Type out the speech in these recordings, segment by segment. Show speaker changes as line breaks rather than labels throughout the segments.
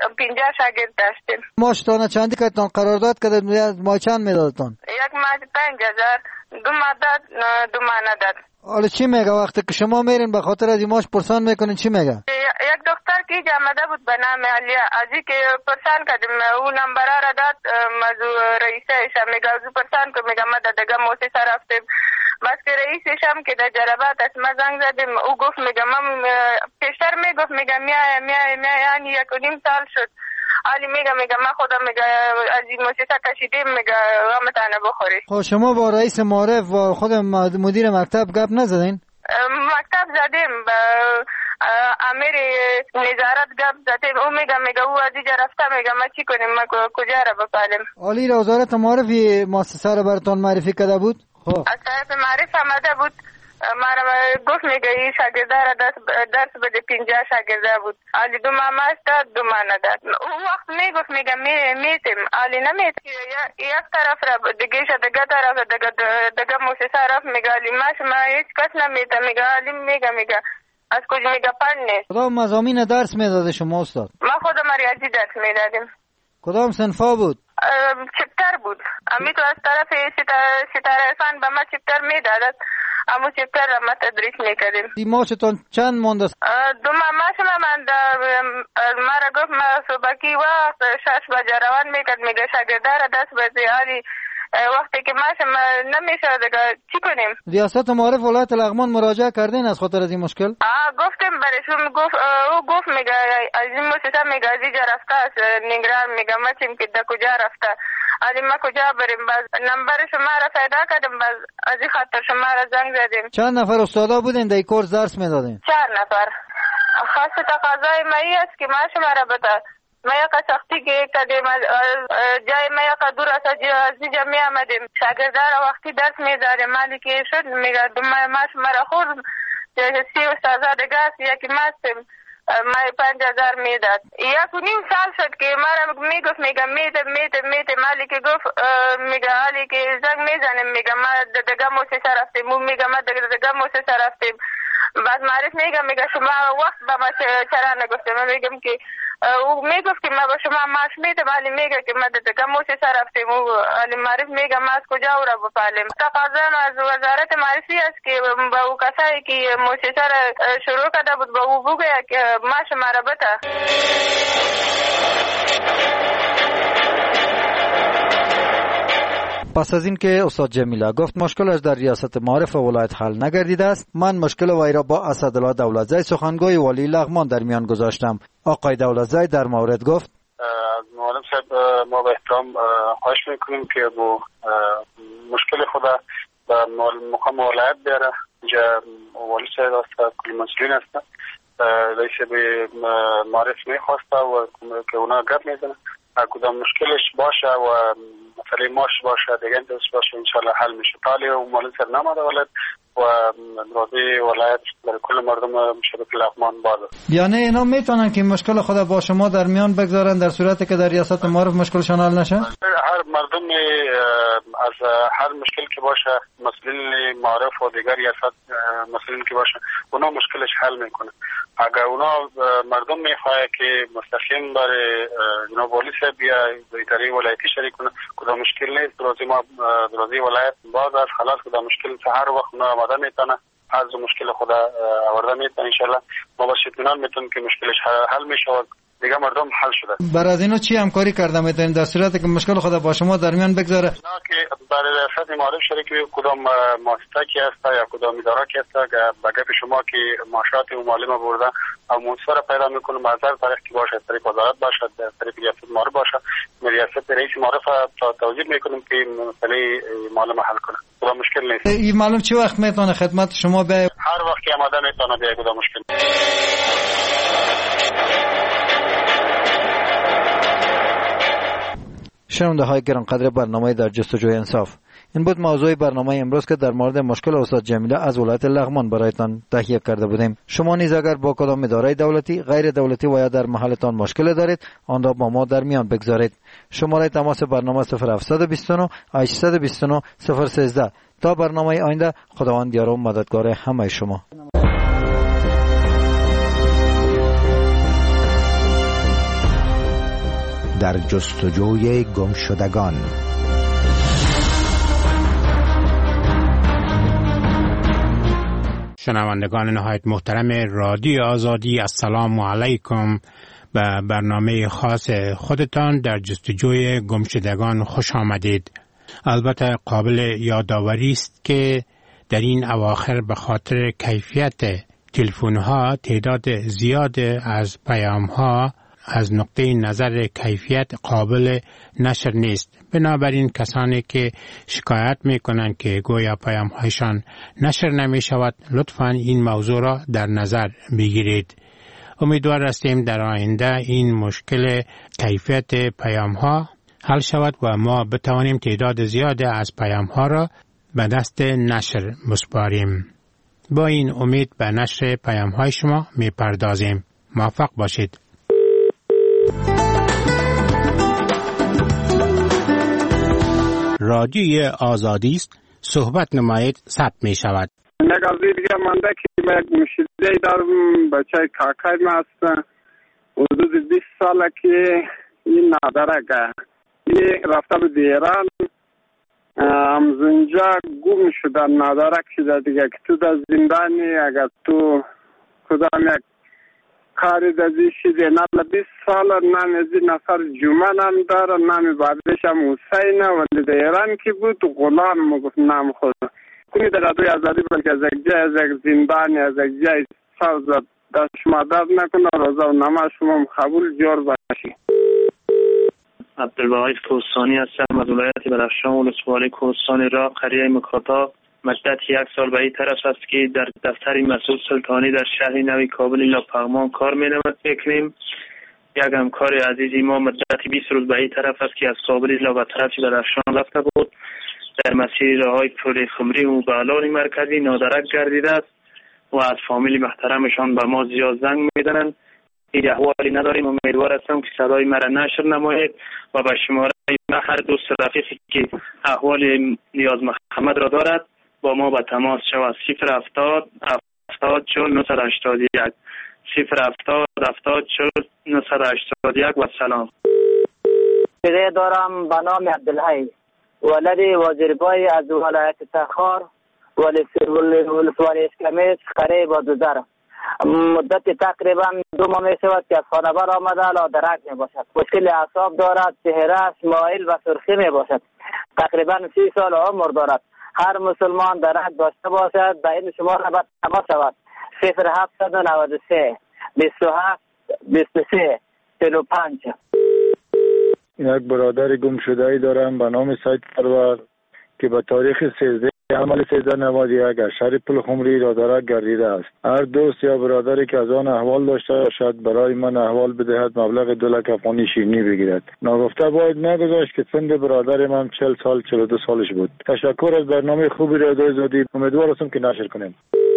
50 شاگرد داشتیم.
ماشتان چندی کتان قرارداد کرده ما چند میدادتان؟
یک ماه 5000 2 ماه داد 2 ماه نداد.
حالا چی میگه وقتی که شما میرین به خاطر از ماش پرسان میکنین چی میگه؟
یک دختر که آمده بود به نام علیا ازی که پرسان کردیم او نمبر را داد مزو رئیسش میگه او پرسان که میگه ما دادگاه موسیسه رفتیم بس که رئیسش هم که در جربات از ما زنگ زدیم او گفت میگه من پیشتر میگفت میگه میای یعنی 1.5 سال شد علی میگه من خودم میگه از این موسیسه کشیدیم میگه غمتانه بخوری.
خب شما با رئیس معرف و خود مدیر مکتب گپ نزدین؟
مکتب زدیم با امیر نظارت گپ زدیم او میگه او از اینجا رفته میگه ما چی کنیم ما کجا را بپالیم.
عالی را وزارت معرفی مؤسسه را براتون معرفی کرده بود؟ خب
از طرف معرف آمده بود مرا گفت میگه این شاگرده را درس بده 50 شاگرده بود علی 2 ماه ماست داد 2 ماه نداد. اون وقت میگفت میگه میتیم علی نمیت یک طرف را دیگه دگه طرف دگه موسیسه رفت میگه علی ما هیچ کس نمیته میگه علی میگه از کجا میگه پنه.
کدام مضامین درس میداده شما استاد؟
ما خودم ریاضی درس میدادیم.
کدام صنفا بود؟
چپتر بود. امی تو از طرف ستاره فن به ما چپتر میدادد امو چپتر را ما تدریس میکردیم.
ماشتون چند مونده؟
2 ماه ماشم من مرا گفت ما صبحکی وقت 6 بجه روان میکرد میگه شاگرده را دست بزی علی وقتی که ماشم نمیشه دیگه چی کنیم؟
ریاست معارف ولایت لغمان مراجعه کردین از خاطر از این مشکل؟
گفتیم برایشون گفت میگه از این موسیقی میگه از اینجا رفته است نگران میگه ما چیم که در کجا رفته علی ما کجا بریم باز نمبر شما را پیدا کردیم باز از این خاطر شما را زنگ زدیم.
چند نفر استادا بودین در این کورس درس میدادین؟
4 نفر. خاص تقاضای ما ای است که ما شما را بده ما یک سختی که کردیم جای ما یک دور از اینجا می آمدیم شاگرده را وقتی درس میداریم مالی که شد میگه ما شما را خود 30 استادا دیگه است یکی ما هستیم ما 5000 میداد. 1.5 سال شد که مرا میگفت میگه میده مالی که گفت میگه علی که زنگ میزنیم میگه ما دگه موسیسه رفتیم او میگه ما دگه موسیسه رفتیم بعد معرف میگه شما وقت با ما چرا نگفتیم من میگم که او میگفت که ما با شما ماش میدم علی میگه که ما دگه موسیسه رفتیم او علی معرف میگه ما از کجا او را بپالیم. تقاضا از وزارت معرفی است که با او کسایی که موسیسه را شروع کرده بود با او بگه که ما شما را بده.
پس از این که استاد جمیله گفت مشکلش در ریاست معارف ولایت حل نگردیده است، من مشکل وی را با اسدالله دولتزی سخنگوی والی لغمان در میان گذاشتم. آقای دولتزی در مورد گفت
معلم صاحب ما به احترام خواهش میکنیم که با مشکل خود به مقام ولایت بیاره. اینجا والی صاحب است کل مسئولین است رئیس به معارف میخواسته و که اونا گپ میزنه کدام مشکلش باشه و مسئله ماش باشه دیگه انتظار باشه انشالله حل میشه. تالی و معلم صاحب نماده ولایت و راضی ولایت برای کل مردم مشرف لغمان باشه.
یعنی اینا میتونن که مشکل خود با شما در میان بگذارن در صورتی که در ریاست معارف مشکلشان حل نشه؟
هر مردم از هر مشکل که باشه مسئولین معارف و دیگر ریاست مسئولین که باشه اونا مشکلش حل میکنه. اگر اونا مردم میخواه که مستقیم برای جناب والی صاحب یا اداره ولایتی شریک کنه کدام مشکل نیست. راضی ولایت باز از خلاص کدام مشکل هر وقت اونا آماده میتونه از مشکل خود آورده میتونه انشالله ما با اطمینان میتونیم که مشکلش حل میشه و دیگه مردم حل شده.
برای از اینو چی همکاری کرده میتونین در صورتی که مشکل خود با شما در میان بگذاره؟
نه که برای ریاست معارف شریک کدام مؤسسه کی هست یا کدام اداره کی هست به گپ شما که معاشات و معلم برده او مؤسسه را پیدا میکنه معذر طریق کی باشه طریق وزارت باشه طریق ریاست معارف باشه ریاست رئیس معارف توضیح میکنیم که مسئله معلم حل کنه. کدام مشکل نیست.
این معلم چه وقت میتونه خدمت شما بیاید؟
هر وقت که آماده میتونه بیاید کدام مشکل.
شنونده های گرانقدر برنامه در جستجوی انصاف، این بود موضوع برنامه امروز که در مورد مشکل استاد جمیله از ولایت لغمان برایتان تهیه کرده بودیم. شما نیز اگر با کدام اداره دولتی، غیر دولتی و یا در محلتان مشکل دارید آن را با ما در میان بگذارید. شماره تماس برنامه 0729 829 013. تا برنامه آینده، خداوند یار و مددگار همه شما.
در جستجوی گمشدگان.
شنوندگان نهایت محترم رادیو آزادی، السلام علیکم. به برنامه خاص خودتان در جستجوی گمشدگان خوش آمدید. البته قابل یادآوری است که در این اواخر به خاطر کیفیت تلفن‌ها تعداد زیاد از پیام‌ها از نقطه نظر کیفیت قابل نشر نیست. بنابراین کسانی که شکایت می‌کنند که گویا پیام‌هایشان نشر نمی‌شود، لطفاً این موضوع را در نظر بگیرید. امیدوار هستیم در آینده این مشکل کیفیت پیام‌ها حل شود و ما بتوانیم تعداد زیاد از پیام‌ها را به دست نشر بسپاریم. با این امید به نشر پیام‌های شما می‌پردازیم. موفق باشید. رادیوی آزادی است، صحبت نمایید، ثبت می شود.
نگازی دیگه منده که من مشکلی دارم، بچه کاکای ما هستن، حدود 20 ساله که این نادرکه این رفته به ایران، همزنجا گم شدن، نادرک شده دیگه که تو در زندانی اگر تو کدام یک کاری دازی شده نال 20 سال نام از این نفر جمعه نام داره، نام بعدش هم حسینه، ولی در ایران که بود غلام مگفت نام خود کنی در رادیوی آزادی، بلکه از یک جای، از یک زندانی، از یک جای سوزد دست شما درد نکنه، روزه و نماز شما قبول جور باشی.
عبدالواحد کوهستانی هستم از ولایت بدخشان، ولسوالی کوهستانی را قریه مکاتا. مدت 1 سال به این طرف است که در دفتر مسعود سلطانی در شهر نوی کابل لاپغمان کار میکنیم. یک همکار عزیزی ما مدت 20 روز به این طرف است که از کابل لا به طرف بدخشان رفته بود، در مسیر راههای پل خمری و بالان مرکزی نادرک گردیده است و از فامیل محترمشان به ما زیاد زنگ میزنند. این احوالی نداریم. امیدوار هستم که صدای مرا نشر نمایید و به شماره هر دوست رفیقی که احوال نیاز محمد را دارد با ما به تماس شود. 070 70 40 981 070 70 40 981 و سلام.
پدر دارم به نام عبدالحی، ولد وزیربای از ولایت تخار، ولسوالی اسکمیس، قریه بازودر. مدت تقریبا 2 ماه می شود که از خانه بر آمده لادرک می باشد. مشکل اعصاب دارد، چهره مایل و سرخی می باشد. تقریبا 30 سال عمر دارد. هر مسلمان درک داشته باشد به این شماره باید تماس شود. 0793 27 23 45.
یک برادر گم شده ای دارم به نام سید پرور که به تاریخ 13 عمل 1391 از شهر پل خمری لادرک گردیده است. هر دوست یا برادری که از آن احوال داشته باشد برای من احوال بدهد، مبلغ 2 لک افغانی شیرینی بگیرد. ناگفته باید نگذاشت که سن برادر من 40 سال 42 سالش بود. تشکر از برنامه خوبی رادیوی آزادی، امیدوار هستم که نشر کنیم.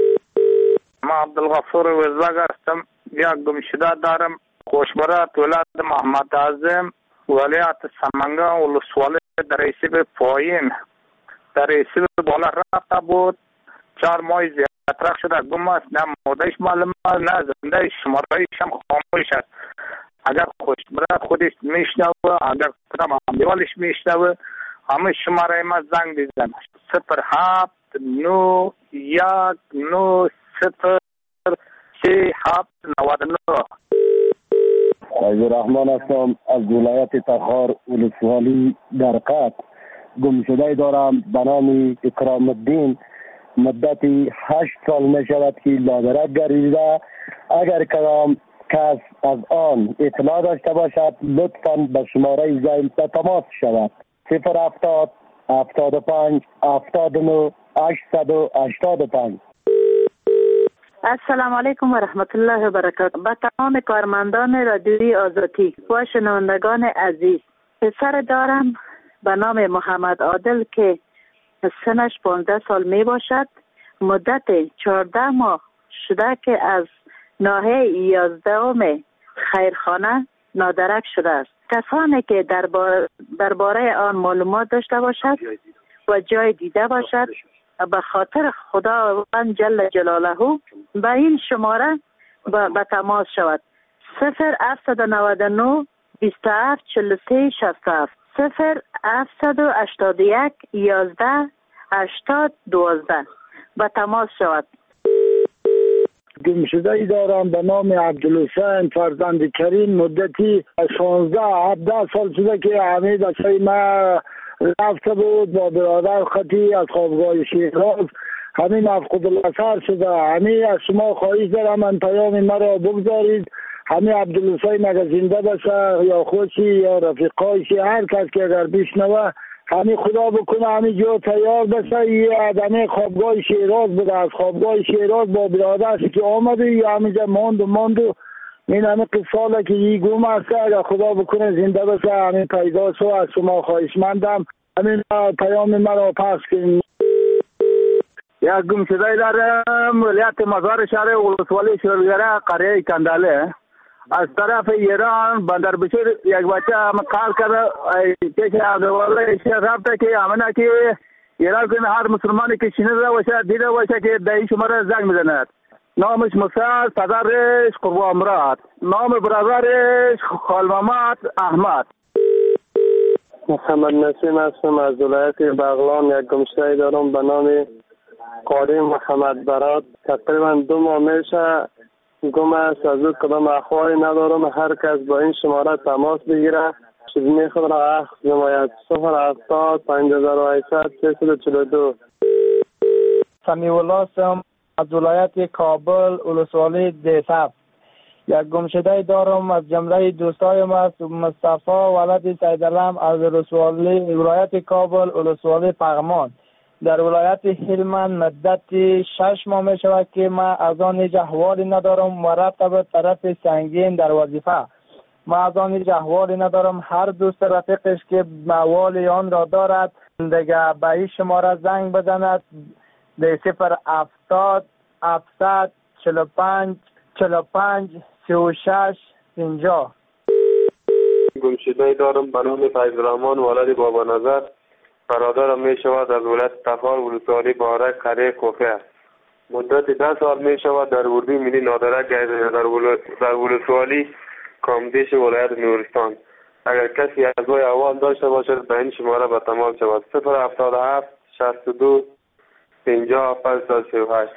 ما عبدالغفور وزاگ هستم، یک گم شده دارم، خوشبرات ولایت محمد اعظم، ولایت سمنگان، ولسوالی در ریسیب پایین، در ریسیب بالا رفته بود. 4 ماه زیادتر شده گم است، نه مادهش معلوم است نه زنده، شمارهایش هم خاموش است. اگر خوشبرات خودش میشنوه، اگر کدام امیوالش میشنوه، همه شماره ما زنگ بزن. 07 91 90 37 99.
عبدالرحمن هستم از ولایت تخار، ولسوالی درقات. گم شده دارم به نام اکرام الدین، مدت 8 سال می شود که لادرک گردیده. اگر کدام کس از آن اطلاع داشته باشد لطفاً به شماره زنگ به تماس شود. 070 75 79 885.
السلام علیکم و رحمت الله و برکاته. به تمام کارمندان رادیوی آزادی و شنوندگان عزیز، پسر دارم به نام محمد عادل که سنش 15 سال می باشد. مدت 14 ماه شده که از ناحیه 11 خیرخانه نادرک شده است. کسانی که درباره آن معلومات داشته باشد و جای دیده باشد به خاطر خداوند جل جلاله به این شماره به تماس شود. 0799 27 43 67 0781 11 80 12 به تماس شود.
گمشده دارم به نام عبدالحسین فرزند کریم. مدتی 16-17 سال شده که همه بچه ما رفته بود با برادر خطی از خوابگاه شیراز. همین مفقود الاثر شده. همین از شما خواهش دارم من پیام مرا بگذارید. همین عبدالحسین اگر زنده باشه یا خودشی یا رفیقایشی هر کس که اگر بشنوه همین خدا بکنه همین جا تیار بشه. یه آدمی خوابگاه شیراز بوده. از خوابگاه شیراز با برادرش که آمده یا همینجا ماند و این همین قصاله که یه گم است. اگر خدا بکنه زنده بشه همین پیدا شو. از شما خواهشمندم همین پیام مرا پخش کنید. یک گمشده دارم ولایت مزار شهر ولسوالی شیرگره قریه کنداله. از طرف ایران بندر بشیر یک بچه هم قال کرده که والا شیخ رفته که امنه که ایران کنه هر مسلمانی که شنیده باشه دیده باشه که دایی شما را زنگ میزند. نامش مسعد، پدرش قربان مراد، نام برادرش خال محمد احمد.
محمد نسیم هستم از ولایت بغلان. یک گمشده دارم به نام قاری محمد برات. تقریبا 2 ماه میشه گم است. از او کدام اخباری ندارم. هر کس با این شماره تماس بگیره چیزی خود را اخذ نماید. 070 5800 342.
سمیع الله هستم از ولایت کابل ولسوالی دیساب. یک گمشده دارم از جمله دوستای ما مصطفی ولد سیدالم از ولایت کابل ولسوالی پغمان. در ولایت هلمند مدت 6 ماه می شود که ما از آن هیچ احوالی ندارم. مرتب طرف سنگین در وظیفه. ما از آن هیچ احوالی ندارم. هر دوست رفیقش که احوال آن را دارد دیگه به این شماره زنگ بزند. 070 700 45 45 36 50.
گمشده دارم به نام فیض الرحمن ولد بابا نظر. برادرم می شود از ولایت تخار ولسوالی بارک قریه کوفه. مدت 10 سال می شود در وردی ملی نادرک در ولسوالی کامدیش ولایت نورستان. اگر کسی از وی احوال داشته باشد به این شماره به تماس شود. 077 62 50 538.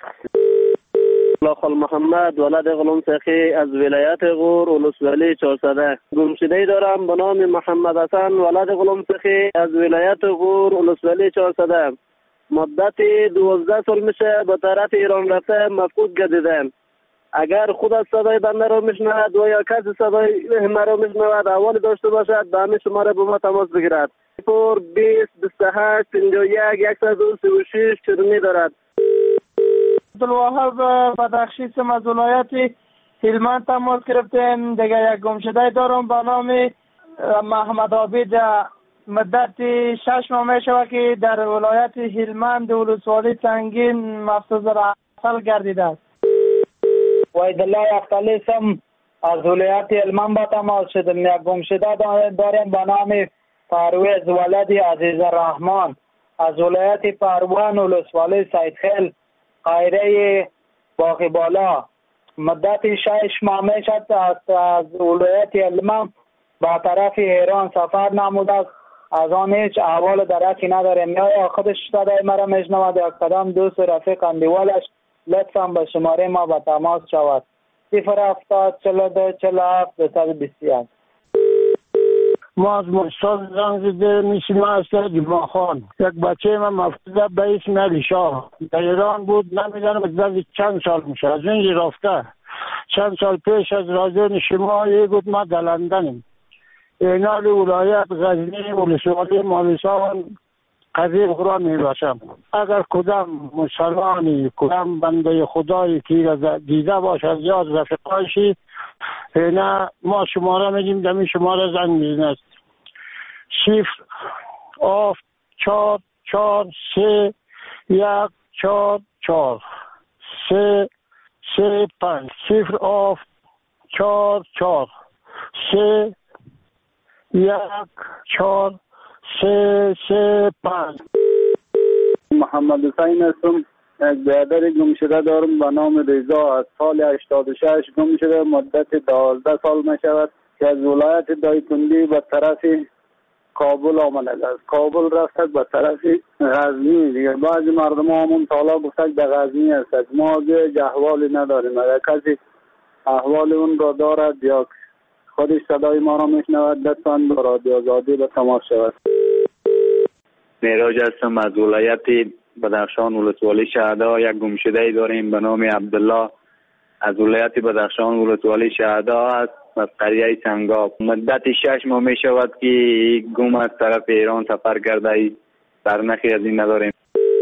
خال محمد ولد غلام سخی از ولایت غور ولسوالی 400. گمشده دارم به نام محمد حسن ولد غلام سخی از ولایت غور ولسوالی 400. مدت 12 سال میشه به طرف ایران رفته مفقود گردیدم. اگر خود از صدای بنده را میشنود و یا کسی صدای مرا میشنود احوال داشته باشد به همین شماره با ما تماس بگیرد. 20 28 51 136 چرمی دارد.
عبدالوهاب بدخشی سم از ولایت هلمند تماس گرفتیم. دیگه یک گمشده دارم به نام محمد عابد. مدت 6 ماه می شود که در ولایت هلمند ولسوالی سنگین مفصوص رسل گردیده است.
وحیدالله اختلی سم از ولایت هلمند به تماس شدم. یک گمشده دارم به نام پرویز ولد عزیز الرحمن از ولایت پروان ولسوالی سیدخیل قایره باقی بالا. مدت 6 ماه می شد از ولایت هلمند به طرف ایران سفر نموده است. از آن هیچ احوال درکی نداریم. یا خودش صدای مرا میشنود یا کدام دوست رفیق اندیوالش لطفا به شماره ما به تماس شود. 070 42 47 221.
ما از مستاد زنگ زده میشیم از جمعه خان. یک بچه من مفتوده به اسم علی شاه در ایران بود. نمیدانم از چند سال میشه از اینجا رفته. چند سال پیش از رادیو شما گفت ما در لندنیم. اینال ولایت غزنی ولسوالی مالستان قضیه قرآن می باشم. اگر کدام مسلمانی کدام بنده خدایی که دیده باشد یا از رفقایشی نه ما شماره میدیم دمی شماره زنگ میزند. 0 4 3 1 4 4 3 3 5 0 4 4 3 1 4 3 3 5.
محمد حسین هستم. یک برادر گمشده دارم به نام رضا. از سال 86 گم شده. مدت 12 سال می شود. که از ولایت دایکنډی به طرف کابل آمده است. کابل رفته به طرف غزنی دیگه. بعضی مردم همون تالا گفتن به غزنی است. ما دیگه احوالی نداریم. اگر کسی احوال اون را دارد یا خودش صدای ما را میشنود لطفاً به رادیو آزادی به تماس شود.
معراج هستم از ولایت بدخشان ولسوالی شهدا. یک گمشده داریم به نام عبدالله از ولایت بدخشان ولسوالی شهدا است، از قریه سنگاب. مدت 6 ماه می شود که گم از طرف ایران سفر کرده، سرنخی از این نداریم.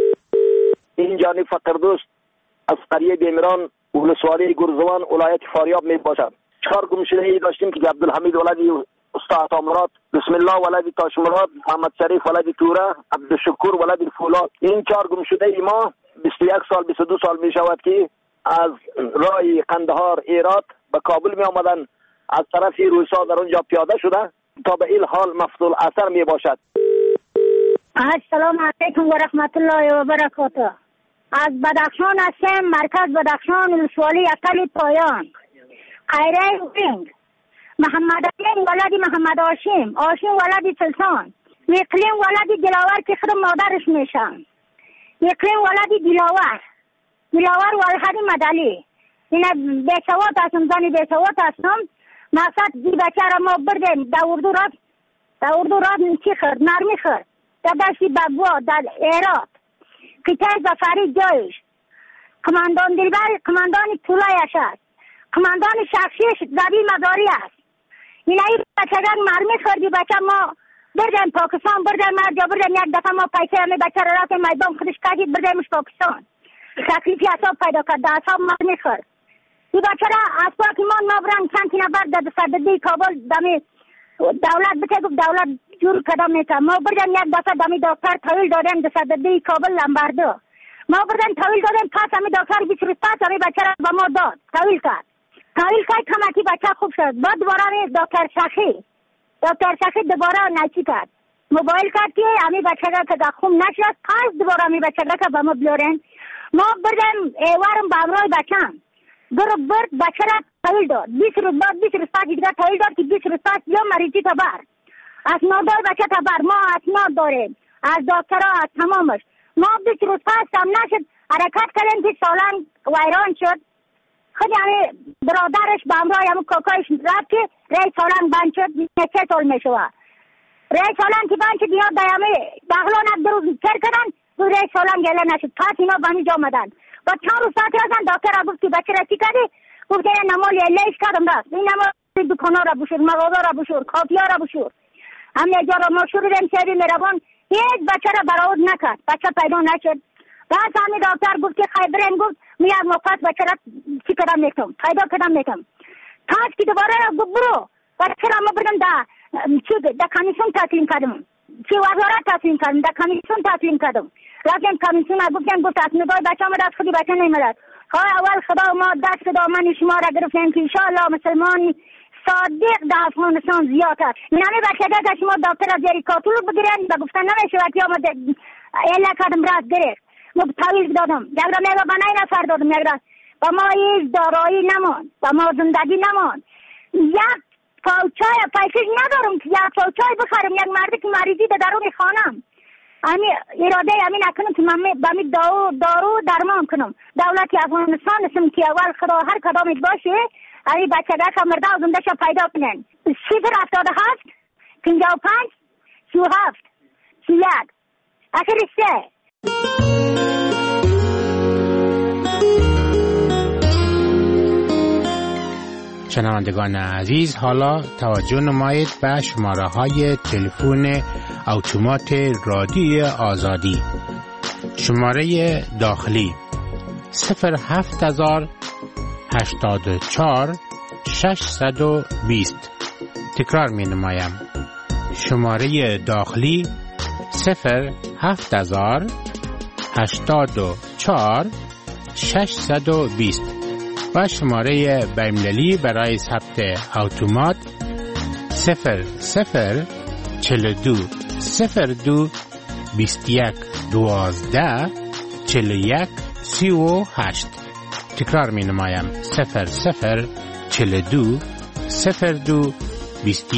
این جانی فقردوست از قریه بیمران ولسوالی گرزوان ولایت فاریاب می باشد. 4 گمشده داشتیم که عبدالحمید ولدی استاد عطامراد، بسم الله ولدی تاشمراد، محمد شریف ولدی توره، عبدالشکور ولدی فولاد. این 4 گمشده ما 21 سال 22 سال می شود که از راه قندهار ایراد به کابل می آمدن، از طرف رویسا در اونجا پیاده شده تا به این حال مفضول اثر می باشد.
السلام علیکم و رحمت الله و برکاته. از بدخشان هستم، مرکز بدخشان ولسوالی اقل پایان. خیره وینگ محمد علی ولدی محمد هاشم، هاشم ولدی سلطان، اقلیم ولدی دلاور که خود مادرش میشن، اقلیم ولدی دلاور ولدی مدلی. اینا بیسوات هستم، زنی بیسوات هستم. مقصد دی بچه را ما بردیم در اردو راد چی خرد؟ نرمی خرد در دستی بگوا در ایراد قطعه زفری جایش. کماندان دلبر کماندان طولایش است، کماندان شخصیش زبی مداری است. این ای بچه را مرمی خردی بچه ما بردیم پاکستان، بردیم مرجا، بردیم یک دفعه ما پیسه همی بچه را رفتیم میدان خودش کردید بردیمش پاکستان. تکلیفی اصاب پیدا کرد، در اصاب مرمی خرد. این بچه را از پاکیمان ما برن چند تینه برد در صدده کابل دمی دولت بچه گفت دولت جور کدام میتم. ما بردیم یک دفعه دمی دکتر طویل دادیم در صدده کابل لنبرده. ما بردیم طویل دادیم پس همی دکتر 20 روز پس همی بچه را با ما داد. طویل کرد کمکی بچه خوب شد. بعد دوباره همی دکتر شخی دوباره نچی کرد. موبایل کرد که همی بچه را که خوب نشد پس دوباره همی بچه را که با ما بیارن. ما بردیم ایوارم با امرای بچه برد بچه را طویل داد. 20 روز بعد 20 روز پس دیگر طویل داد که 20 روز پس یا مریضی تا بر اسنادای بچه تا بر ما اسناد داریم از دکترها از تمامش. ما 20 روز پس هم نشد حرکت کردیم که سالن ویران شد. خود یعنی برادرش با امرای همون کاکایش رفت که ری سالن بند شد. 3 سال می شود ری سالن که بند شد. اینا دیامه بغلان دو روز کر کردن و ری سالن گله نشد. پس اینا بانی جا آمدن. با 4 روز ساعت رسن دکتر را گفت که بچه را چی کردی؟ گفت که نمالی لیش کردم رفت. این نمال دکانا را بشور، مغازه را بشور، کافیا را بشور. هم یک جا را ما شوریدیم شهری میروان هیچ بچه را برآورد نکرد. بچه پیدا نشد. بعد همی دکتر گفت که خیبرین گفت می یک موقت بچه را چی کردم میکنم پیدا کردم میکنم. پس که دوباره گفت برو بچه را ما بردم در کمیسیون تسلیم کردم. چی وزارت تسلیم کردم، در کمیسیون تسلیم کردم. رفتیم کمیسیون گفت اسنادای بچه آمد از خودی بچه نیمدد. اول خدا ما دست دامن شما را گرفتیم که انشاءالله مسلمان صادق در افغانستان زیاد است. نمی بچه که شما دکتر از زیر کاتول بگیرن و گفتن نمیشه وقتی آمد ایلا کردم راست گرفت. ما طویل دادم یک را میگه بنای نفر دادم یک را و ما هیچ دارایی نمان و ما زندگی نمان. یک پاوچای پیسش ندارم که یک پاوچای بخرم. یک مردی که مریضی در درون خانم امی اراده امی نکنم که من بامی دارو درمان کنم. دولت افغانستان اسم که اول خدا هر کدامی باشه امی بچه که مرده و زنده شا پیدا کنن. 077 55 37 31 آخر 3.
شنوندگان عزیز، حالا توجه نمایید به شماره های تلفن اتومات رادیو آزادی. شماره داخلی 07084 620. تکرار می نمایم. شماره داخلی 07084 620 و شماره بین‌المللی برای ثبت اتومات 0042 02 21 12 41 38. تکرار می نمایم 0042 02 20